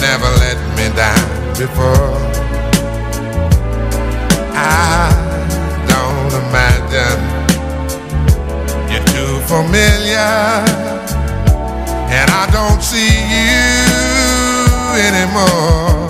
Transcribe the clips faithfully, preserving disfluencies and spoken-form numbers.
never let me down before. I don't imagine you're too familiar, and I don't see you anymore.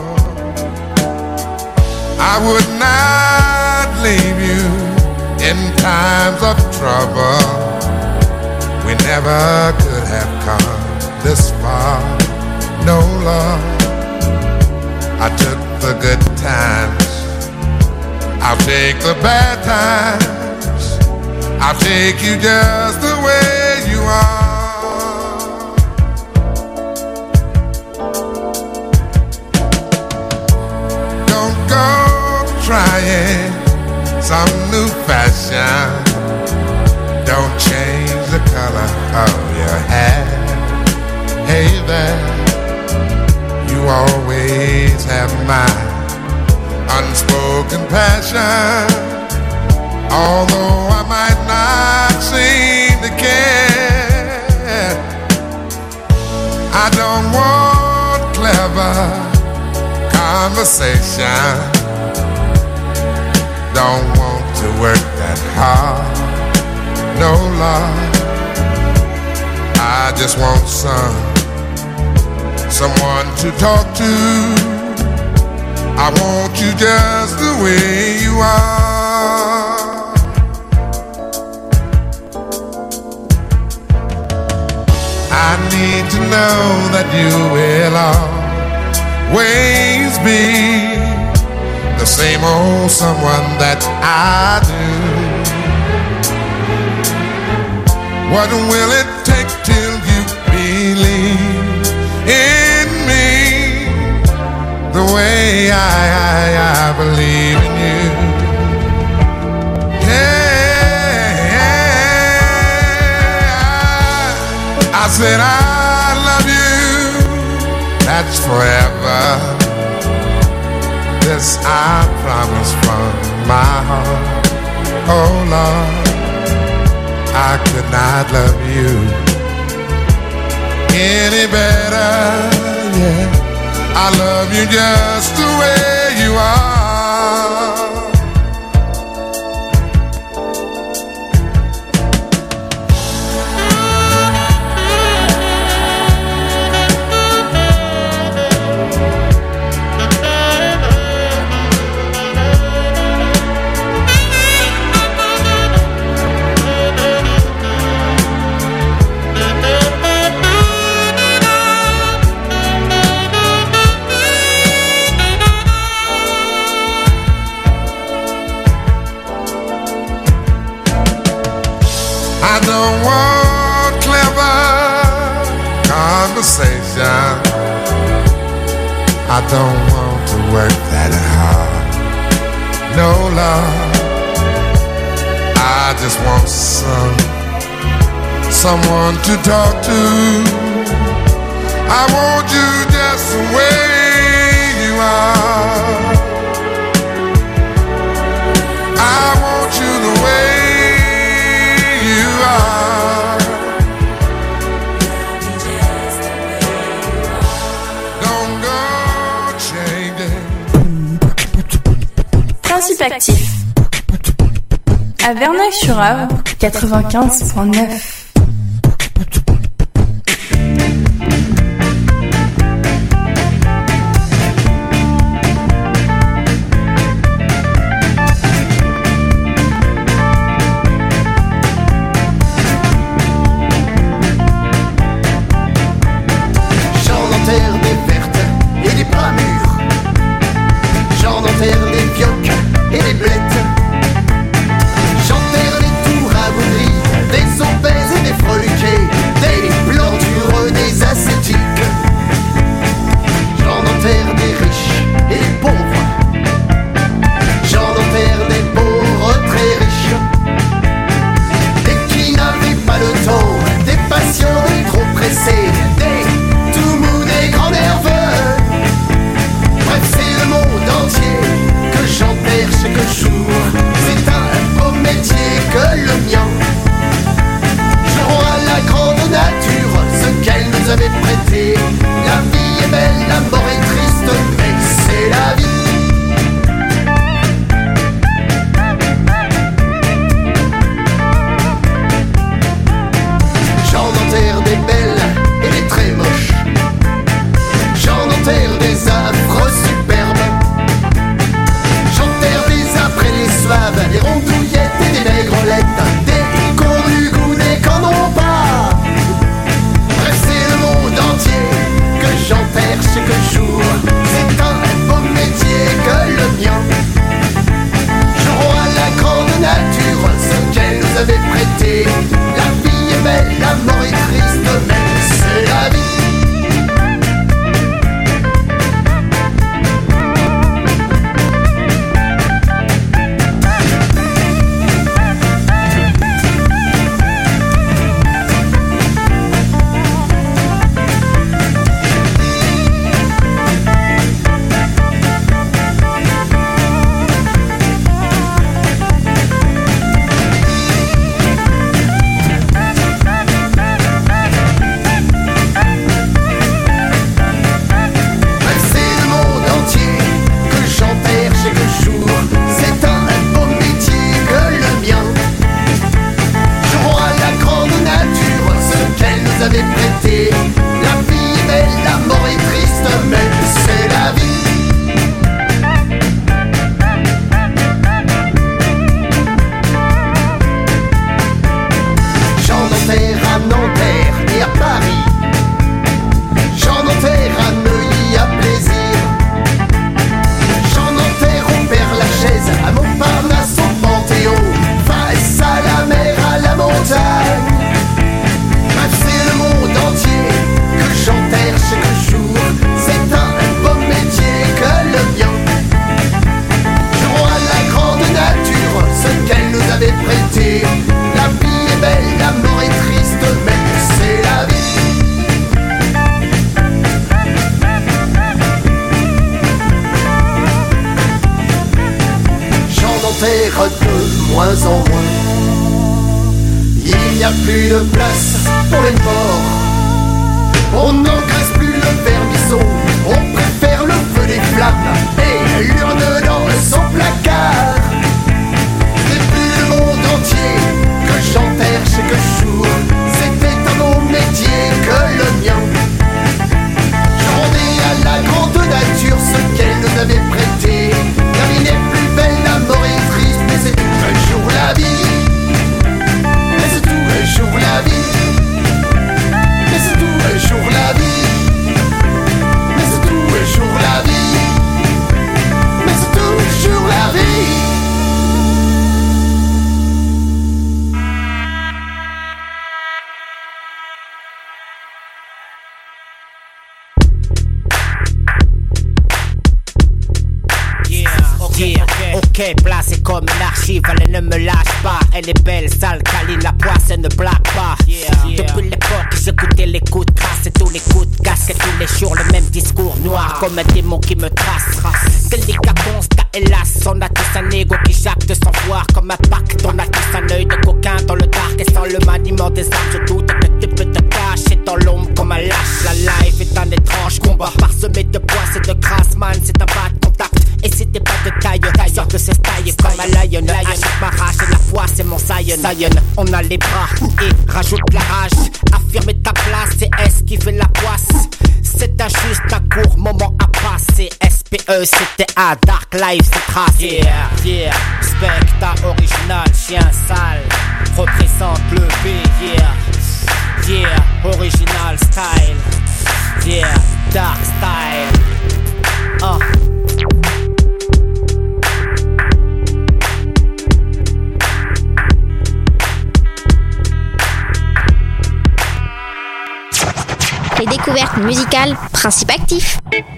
I would not leave you in times of trouble. We never could have come this far. No, love, I took the good times, I'll take the bad times, I'll take you just the way you are. Don't go trying some new fashion, don't change the color of your hair. Hey there, you always have my unspoken passion. Although I might not seem to care, I don't want clever conversation, don't want to work that hard. No, love, I just want some someone to talk to. I want you just the way you are. I need to know that you will always be the same old someone that I do. What will it take till you believe in me the way I, I, I believe in you? Yeah, I said I love you, that's forever. This I promise from my heart. Oh Lord, I could not love you any better, yeah. I love you just the way you are. I don't want clever conversation, I don't want to work that hard. No, love, I just want some someone to talk to. I want you just the way you are. I want you the way you are. Don't go changing. Principe actif à Verneuil-sur-Avre quatre-vingt-quinze point neuf. Chanter les tours à Vaudry, des sompets jour. C'est un beau métier que le mien. Jouons à la grande nature ce qu'elle nous avait prêté. La vie est belle, la mort est triste, mais c'est la vie. De moins en moins, il n'y a plus de place pour les morts. On n'engraisse plus le vermisseau, on préfère le feu des flammes et l'urne dans son placard. C'est plus le monde entier que j'enterre chaque jour. C'était un beau métier que le mien. Je rendais à la grande nature ce qu'elle nous avait prêté. La vie n'est plus belle, la mort est triste, mais c'est tout un jour la vie. Mais c'est tout un jour la vie. Mais c'est tout un jour la vie. Mais c'est tout un jour la vie. Mais c'est tout un jour la vie. Yeah, ok, placée comme une archive, elle ne me lâche pas. Elle est belle, sale, câline, la poisse, elle ne blague pas. Yeah, yeah. Depuis l'époque, j'écoutais les coups de crasse et tous les coups de casque. Et tous les jours, le même discours noir, comme un démon qui me trace. Quel décapons, hélas, on a tous un ego qui jacte sans voir. Comme un pacte, on a tous un œil de coquin dans le dark. Et sans le maniement des armes, je doute que tu peux te cacher dans l'ombre comme un lâche. La life est un étrange combat, parsemé de poisse et de crasse, man, c'est un bas de contact. Et si t'es pas de taille, sors de ce style comme un lion. Achète ma rage et la foi c'est mon Zion. On a les bras et rajoute la rage. Affirmer ta place et esquiver la poisse. C'est un juste un court moment à passer. S P E c'était à Dark Life c'est tracé. Yeah, yeah, Spectre original, chien sale. Représente le B, yeah. Yeah, original style. Yeah, dark style. Uh. Les découvertes musicales, principe actif.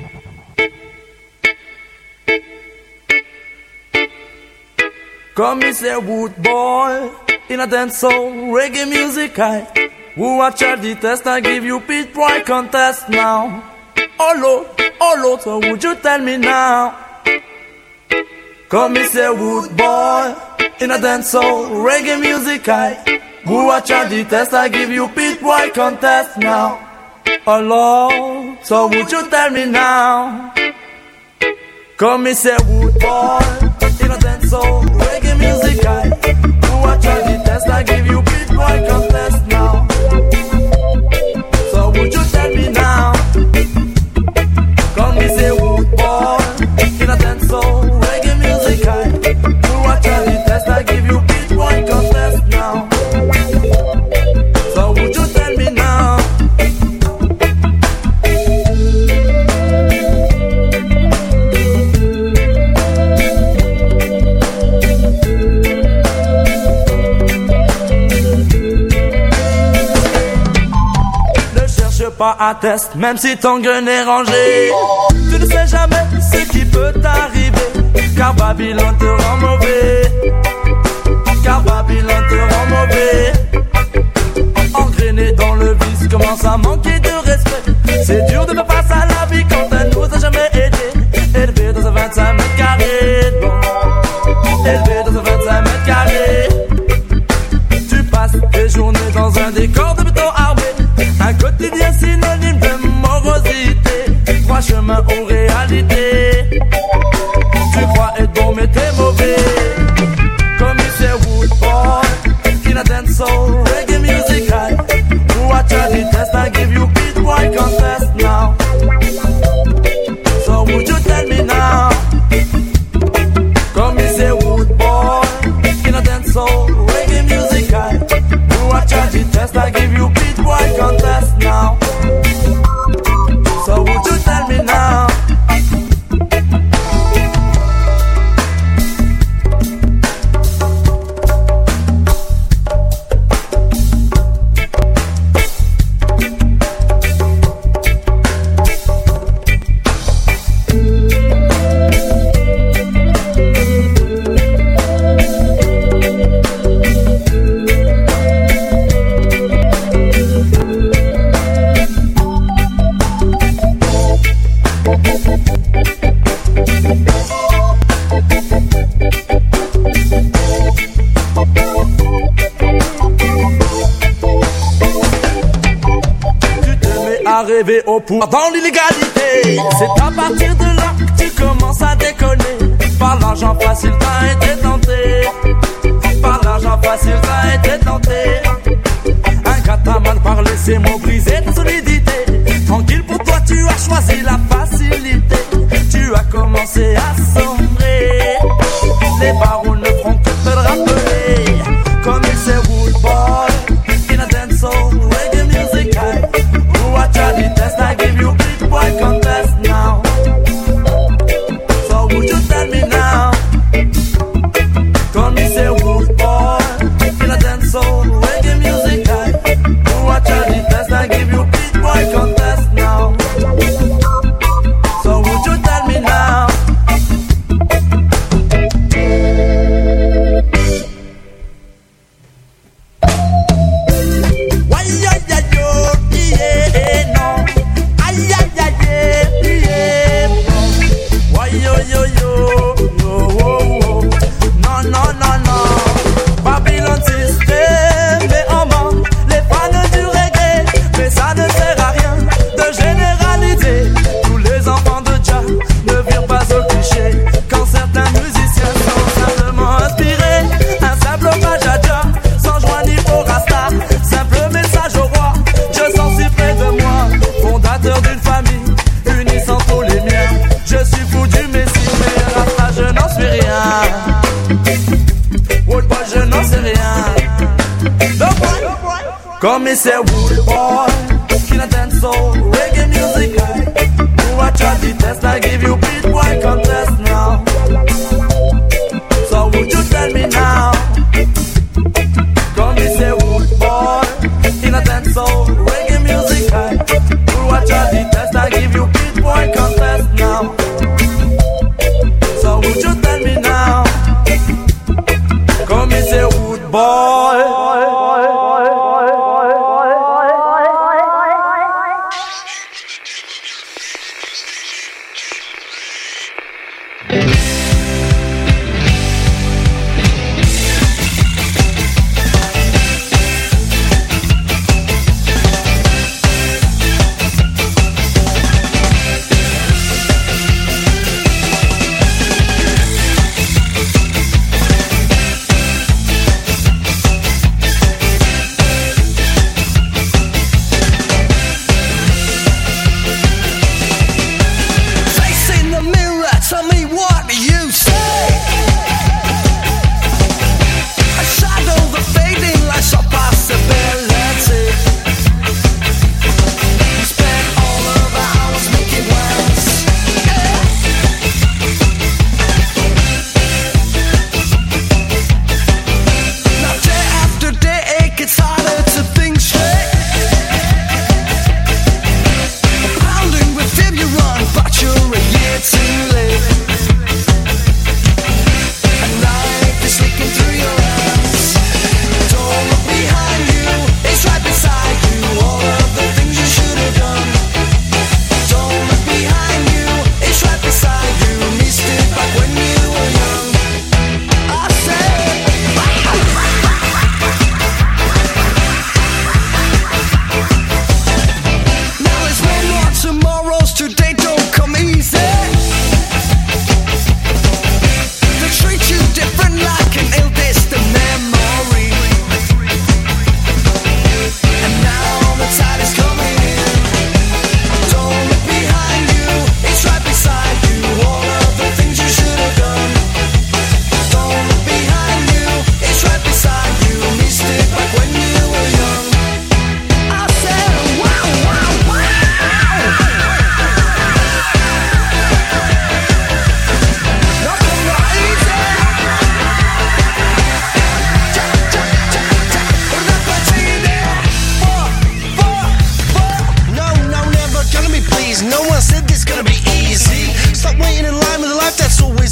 Come me say wood boy, in a dance soul, reggae music I who watch the test, I give you pit boy contest now. Oh Lord, oh Lord, so would you tell me now? Come me say wood boy, in a dance soul, reggae music I who watch the test, I give you pit boy contest now. Oh Lord, so would you tell me now? Come me say wood boy, in a dance soul, reggae music I who watch the test, I give you pit boy contest now. So would you tell me now? Come me say wood boy, in a dance soul, reggae music I who watch the test, I give you pit boy contest now. So would you tell me now? pas à test, même si ton gun est rangé. Tu ne sais jamais ce qui peut t'arriver, car Babylone te rend mauvais. Car Babylone te rend mauvais. Engrainé dans le vice, commence à manquer de respect. C'est dur de faire face à la vie quand elle nous a jamais aidé. Élevé dans un vingt-cinq mètres carrés, bon. Élevé dans un vingt-cinq mètres carrés. Tu passes tes journées dans un décor de béton armé. Un quotidien synonyme de morosité. Trois chemins aux réalités. Tu crois être bon mais t'es mauvais. Commissaire Woodboy, in a dance soul, reggae music high. Watch out the test, I give you beat boy contest now. So would you tell me now? Commissaire Woodboy, in a dance soul, reggae music high. Watch out the test, I give you beat boy contest now. So would you tell me now? Rêver au pouvoir dans l'illégalité. C'est à partir de là que tu commences à déconner. Par l'argent facile t'as été tenté. Par l'argent facile t'as été tenté. Un cataman par laisser mots brisés de solidité. Tranquille pour toi tu as choisi la facilité. Tu as commencé à sombrer. Les barons ne feront que te le rappeler. Comme il c'est Woodboy, in a dance soul, reggae music high. Watch out the test, I give you big boy contest now. So would you tell me now? Come say Woodboy, in a dance soul, reggae music high. Watch out the test, I give you big boy contest now. So would you tell me now? Why ya ya yo, yeah, no. Ay ay ay yeah, yeah. Why yo yo yo, yo, oh, oh. No no no no. Babylone système met en manque les fans du reggae, mais ça ne sert à rien de généraliser. Tous les enfants de Jah ne virent pas au cliché quand certains musiciens sont simplement inspirés. Un simple hommage à Jah, sans joie ni faux rasta. Simple message au roi, je sens si près de moi. Fondateur d'une famille, unissant tous les miens. Je suis fou du Messie, mais rasta je n'en suis rien. Woodboy je n'en sais rien. Commissaire Woodboy, in a dance soul, reggae music high. Watch out the test, I give you beat boy contest now. So would you tell me now? Commissaire Woodboy, in a dance soul, reggae music high. Watch out the test, I give you beat boy contest now. So would you tell me now? Commissaire Woodboy.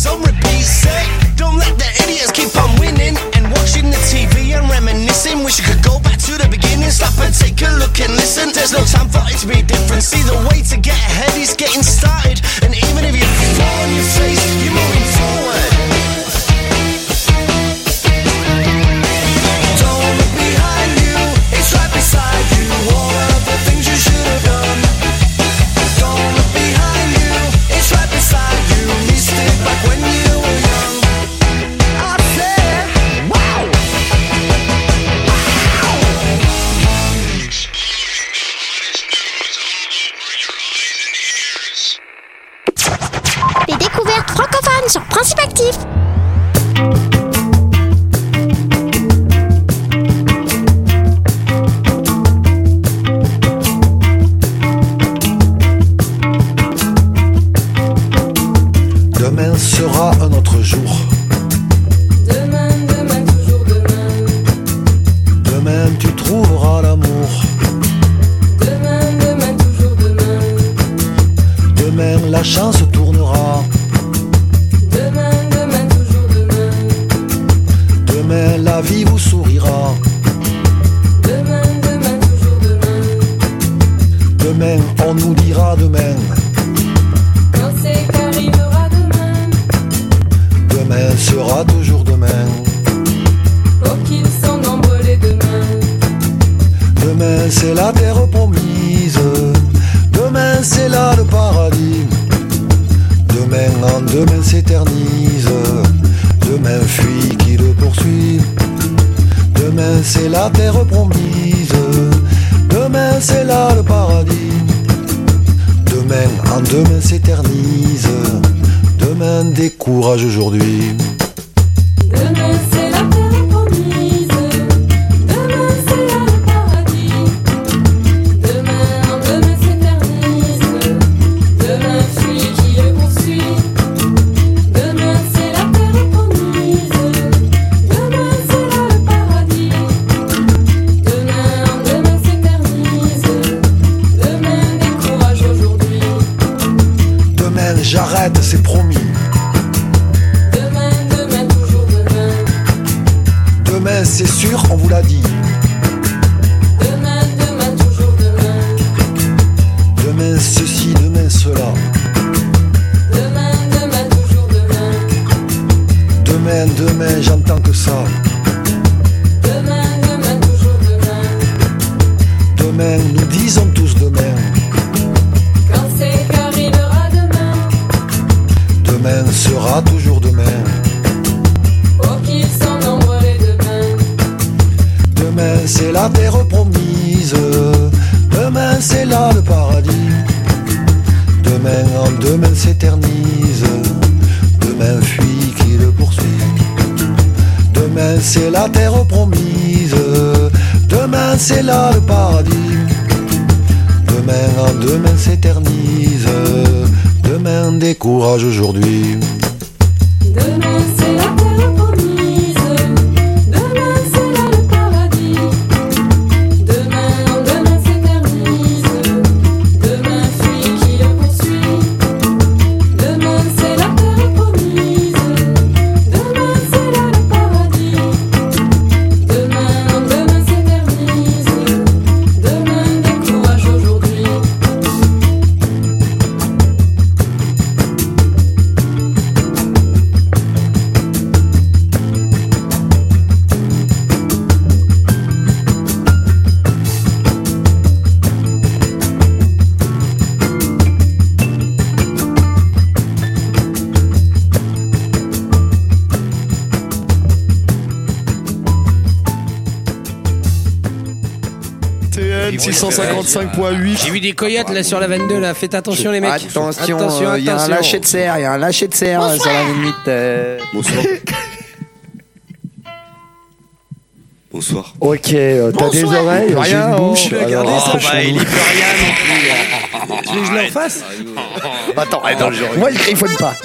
always on repeat. Say, don't let the idiots keep on winning and watching the T V and reminiscing. Wish you could go back to the beginning, stop and take a look and listen. There's no time for it to be different. See, the way to get ahead is getting started, and even if you fall on your face, you're moving forward. Don't look behind you, it's right beside you. All of the things you should have done. Don't look behind you, it's right beside you. Missed it back when you were young. I said, wow. Les découvertes francophones sur Principe Actif. Demain sera un autre jour. Demain, demain, toujours demain. Demain tu trouveras l'amour. Demain, demain, toujours demain. Demain la chance tournera. Demain, demain, toujours demain. Demain la vie vous sourira. Demain, demain, toujours demain. Demain on nous dira demain. Quand c'est qu'arrivera demain. Demain sera toujours demain. Oh qu'ils sont nombreux les demain. Demain c'est la terre promise. Demain c'est là le paradis. Demain en demain s'éternise. Demain fuit qui le poursuit. Demain c'est la terre promise. Demain c'est là le paradis. Demain en demain s'éternise. Demain décourage aujourd'hui. Demain c'est la terre promise. Demain c'est là le paradis. Demain en demain s'éternise. Demain fuit qui le poursuit. Demain c'est la terre promise. Demain c'est là le paradis. Demain en demain s'éternise. Demain décourage aujourd'hui. Demain j'arrête, c'est promis. Demain, demain, toujours demain. Demain c'est sûr, on vous l'a dit. Demain, demain, toujours demain. Demain ceci, demain cela. Demain, demain, toujours demain. Demain, demain, j'entends que ça. Demain, demain, toujours demain. Demain, nous disons tous demain. Quand c'est qu'arrivera demain. Demain sera toujours demain. Oh qu'ils sont nombreux les demain. Demain c'est la terre promise. Demain c'est là le paradis. Demain en demain s'éternise. Demain fuit qui le poursuit. Demain c'est la terre promise. Demain c'est là le paradis. Demain en demain s'éternise. Demain décourage aujourd'hui. Demain c'est la terre promise. Demain c'est là le paradis. Demain en demain s'éternise. Demain fuit qui le poursuit. Demain c'est la terre promise. Demain c'est là le paradis. Demain en demain s'éternise. Demain décourage aujourd'hui. T N six cent cinquante-cinq point huit. J'ai vu des coyotes là sur la vingt-deux là, faites attention les mecs. Attention, attention, il euh, y a un attention. lâcher de serre, il y a un lâcher de serre euh, sur la limite. Euh... Bonsoir. Bonsoir. Ok, euh, t'as des oreilles, j'ai une bouche. Regardez alors, ça, bah, franchement. il y peut rien non plus. là. Tu veux que je leur fasse Attends, attends, moi il griffonne pas.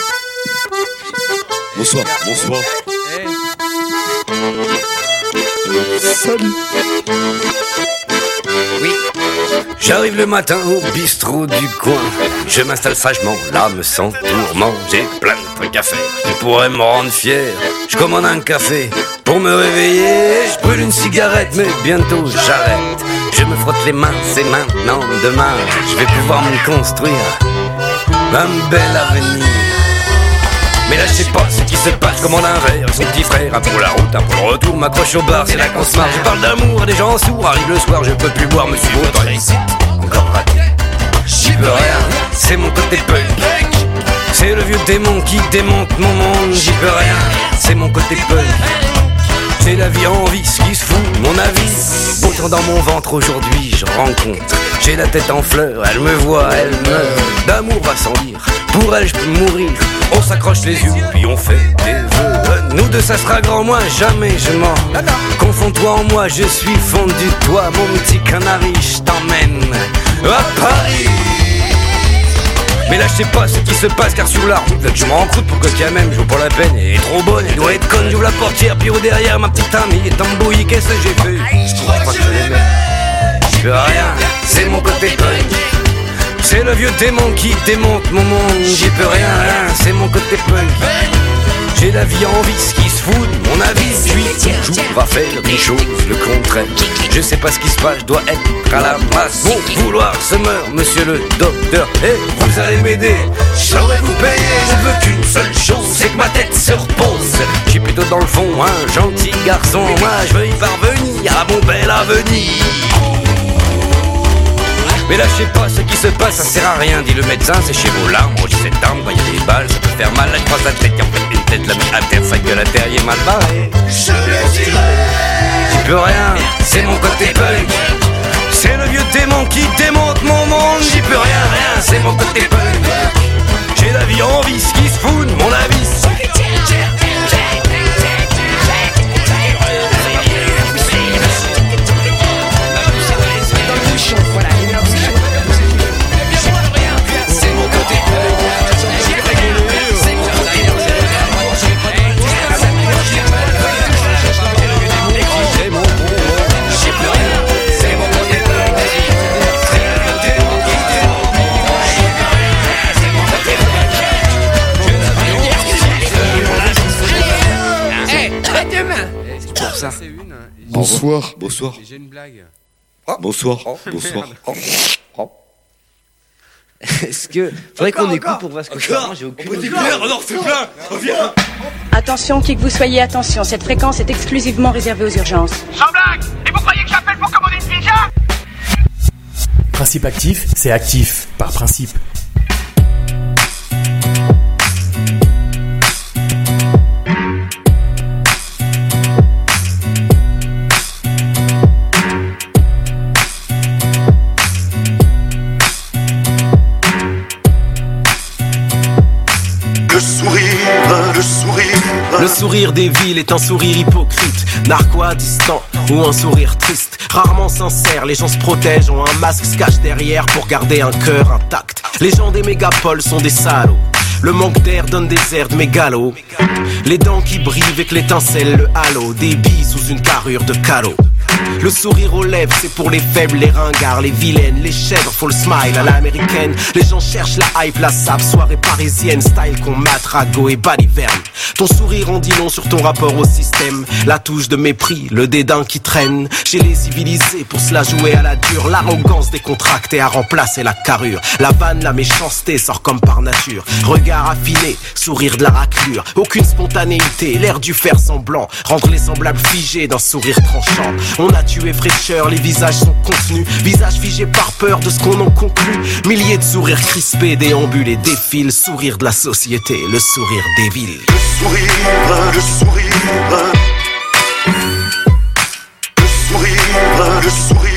Bonsoir, bonsoir. Salut. Oui. J'arrive le matin au bistrot du coin. Je m'installe sagement, l'âme sans tourment. J'ai plein de trucs à faire qui pourraient me rendre fier. Je commande un café pour me réveiller. Je brûle une cigarette mais bientôt j'arrête. Je me frotte les mains, c'est maintenant, demain je vais pouvoir me construire un bel avenir. Mais là je sais pas ce qui se passe, commande un verre, son petit frère, un pour la route, un pour le retour, m'accroche au bar, c'est là qu'on se marre. Je parle d'amour à des gens sourds, arrive le soir, je peux plus boire, me suis dans la réussite, encore raté. J'y peux rien, c'est mon côté punk. C'est le vieux démon qui démonte mon monde, j'y peux rien, c'est mon côté punk. C'est la vie en vice qui se fout, mon avis. Autant dans mon ventre aujourd'hui je rencontre. J'ai la tête en fleurs, elle me voit, elle meurt. D'amour va sans dire, pour elle je peux mourir. On s'accroche les yeux, puis on fait des vœux. Nous deux ça sera grand, moi jamais je mens. Confonds-toi en moi, je suis fondu. Toi mon petit canari, je t'emmène à Paris. Mais là je sais pas ce qui se passe car sur la route là que je me rends compte pour que quand même je vaut pas la peine. Elle est trop bonne, elle doit être conne, j'ouvre la portière puis au derrière ma petite amie est embrouillée, qu'est-ce que j'ai fait? Je crois que je l'aimais. Je fais rien, c'est mon côté punk. C'est le vieux démon qui démonte mon monde. J'y peux rien, rien, c'est mon côté punk. J'ai la vie en vice qui se fout de mon avis. Je suis toujours à faire des choses le contraire. Je sais pas ce qui se passe, je dois être à la masse. Mon vouloir se meurt, monsieur le docteur. Et vous allez m'aider, je saurais vous payer. Je veux qu'une seule chose, c'est que ma tête se repose. Je suis plutôt dans le fond, un gentil garçon. Moi je veux y parvenir à mon bel avenir. Mais là je sais pas ce qui se passe, ça sert à rien, dit le médecin, c'est chez vos larmes, rougis cette arme, voyez des balles, ça peut faire mal, là je croise la tête, et en fait une tête, la met à terre, sa gueule à terre, il est mal barré. Je le dirai, j'y peux rien, c'est mon côté punk. C'est le vieux démon qui démonte mon monde, j'y peux rien, rien, c'est mon côté punk. J'ai la vie en vice qui se fout de mon avis. Bonsoir. Bonsoir. J'ai une blague. Ah, bonsoir. Oh, bonsoir. Oh, oh. Est-ce que faudrait qu'on écoute pour voir ce que je fais? J'ai aucune idée. Alors fais plein. Reviens. Attention, qui que vous soyez, attention. Cette fréquence est exclusivement réservée aux urgences. Sans blague. Et vous croyez que j'appelle pour commander une pizza? Principe actif, c'est actif par principe. Le sourire des villes est un sourire hypocrite, narquois distant ou un sourire triste. Rarement sincère, les gens se protègent, ont un masque, se cachent derrière pour garder un cœur intact. Les gens des mégapoles sont des salauds. Le manque d'air donne des airs de mégalo. Les dents qui brillent avec l'étincelle, le halo. Des billes sous une carrure de calot. Le sourire aux lèvres, c'est pour les faibles, les ringards, les vilaines, les chèvres, faut le smile à l'américaine. Les gens cherchent la hype, la sable, soirée parisienne, style qu'on mate, ragot et baliverne. Ton sourire en dit long sur ton rapport au système. La touche de mépris, le dédain qui traîne. Chez les civilisés, pour se la jouer à la dure. L'arrogance décontractée a remplacé la carrure. La vanne, la méchanceté sort comme par nature. Regard affiné, sourire de la raclure. Aucune spontanéité, l'air du faire semblant. Rendre les semblables figés d'un sourire tranchant. On a tué fraîcheur, les visages sont contenus. Visages figés par peur de ce qu'on en conclut. Milliers de sourires crispés déambulent et défilent. Sourire de la société, le sourire des villes. Le sourire, le sourire. Le sourire, le sourire.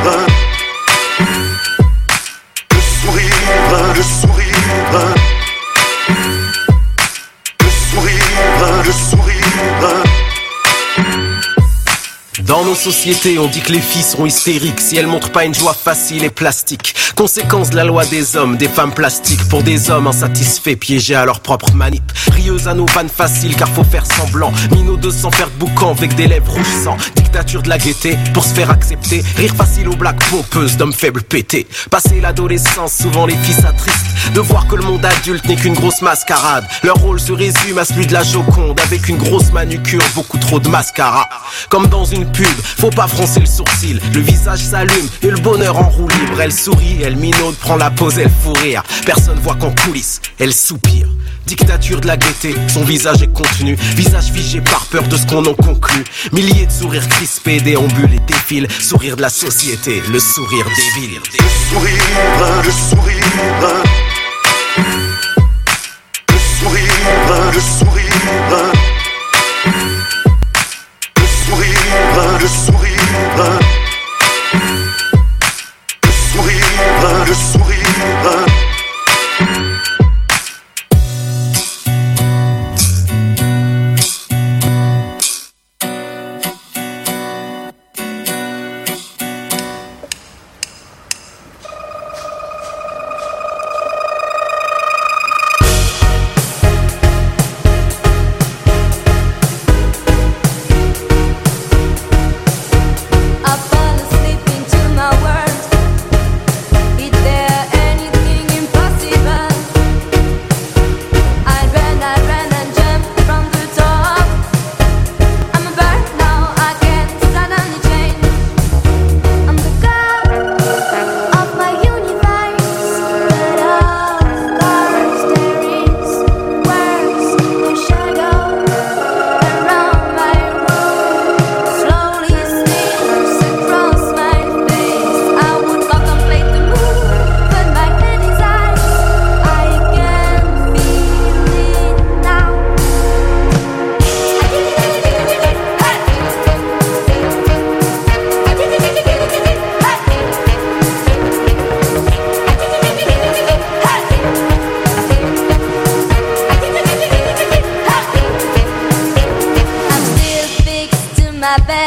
Le sourire, le sourire. Le sourire, le sourire. Dans nos sociétés, on dit que les filles sont hystériques si elles montrent pas une joie facile et plastique. Conséquence de la loi des hommes, des femmes plastiques pour des hommes insatisfaits, piégés à leur propre manip. Rieuse à nos vannes faciles car faut faire semblant. Minaudeux sans faire de boucan avec des lèvres rouges sang. Dictature de la gaieté pour se faire accepter. Rire facile aux blagues pompeuses d'hommes faibles pétés. Passer l'adolescence, souvent les filles s'attristent de voir que le monde adulte n'est qu'une grosse mascarade. Leur rôle se résume à celui de la Joconde avec une grosse manucure, beaucoup trop de mascara. Comme dans une pub, faut pas froncer le sourcil. Le visage s'allume et le bonheur en roue libre. Elle sourit, elle minaude, prend la pose, elle fout rire. Personne voit qu'en coulisses, elle soupire. Dictature de la gaieté, son visage est contenu. Visage figé par peur de ce qu'on en conclut. Milliers de sourires crispés déambulent et défilent. Sourire de la société, le sourire des villes. Le sourire, le sourire. Le sourire, le sourire. Le sourire, le sourire. Le sourire, le sourire. my bed.